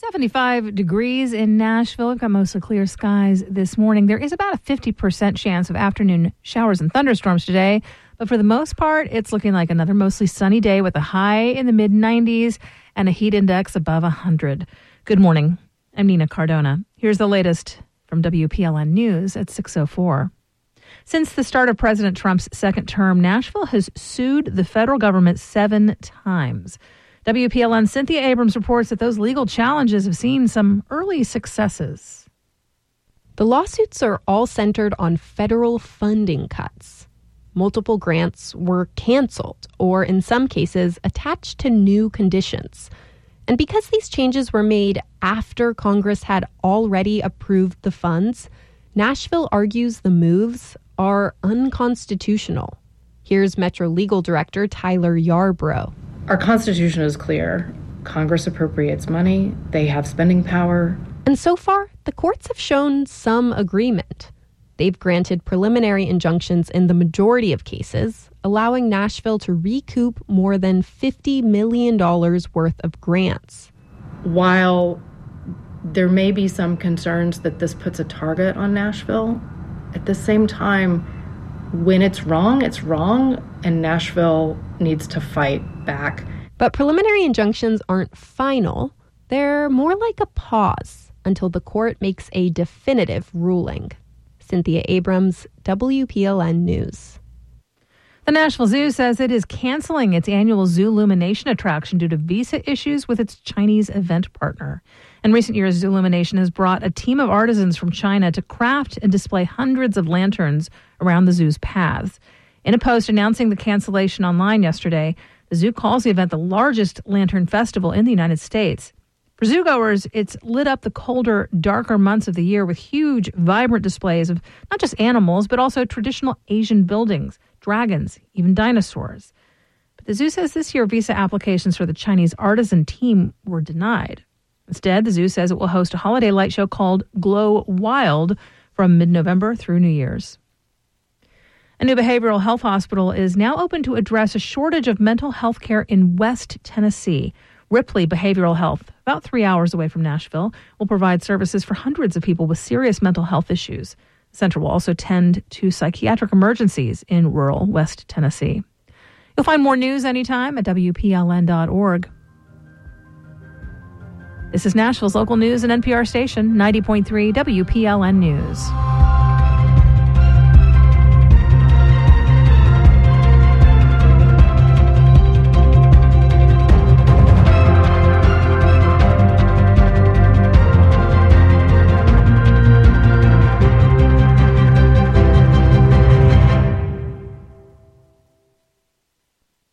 75 degrees in Nashville. We've got mostly clear skies this morning. There is about a 50% chance of afternoon showers and thunderstorms today. But for the most part, it's looking like another mostly sunny day with a high in the mid-90s and a heat index above 100. Good morning. I'm Nina Cardona. Here's the latest from WPLN News at 6:04. Since the start of President Trump's second term, Nashville has sued the federal government 7 times. WPLN's Cynthia Abrams reports that those legal challenges have seen some early successes. The lawsuits are all centered on federal funding cuts. Multiple grants were canceled or, in some cases, attached to new conditions. And because these changes were made after Congress had already approved the funds, Nashville argues the moves are unconstitutional. Here's Metro Legal Director Tyler Yarbrough. Our Constitution is clear. Congress appropriates money. They have spending power. And so far, the courts have shown some agreement. They've granted preliminary injunctions in the majority of cases, allowing Nashville to recoup more than $50 million worth of grants. While there may be some concerns that this puts a target on Nashville, at the same time, when it's wrong, and Nashville needs to fight back. But preliminary injunctions aren't final. They're more like a pause until the court makes a definitive ruling. Cynthia Abrams, WPLN News. The Nashville Zoo says it is canceling its annual Zoolumination attraction due to visa issues with its Chinese event partner. In recent years, Zoolumination has brought a team of artisans from China to craft and display hundreds of lanterns around the zoo's paths. In a post announcing the cancellation online yesterday, the zoo calls the event the largest lantern festival in the United States. For zoogoers, it's lit up the colder, darker months of the year with huge, vibrant displays of not just animals, but also traditional Asian buildings, dragons, even dinosaurs. But the zoo says this year visa applications for the Chinese artisan team were denied. Instead, the zoo says it will host a holiday light show called Glow Wild from mid-November through New Year's. A new behavioral health hospital is now open to address a shortage of mental health care in West Tennessee. Ripley Behavioral Health, about 3 hours away from Nashville, will provide services for hundreds of people with serious mental health issues. The center will also tend to psychiatric emergencies in rural West Tennessee. You'll find more news anytime at WPLN.org. This is Nashville's local news and NPR station, 90.3 WPLN News.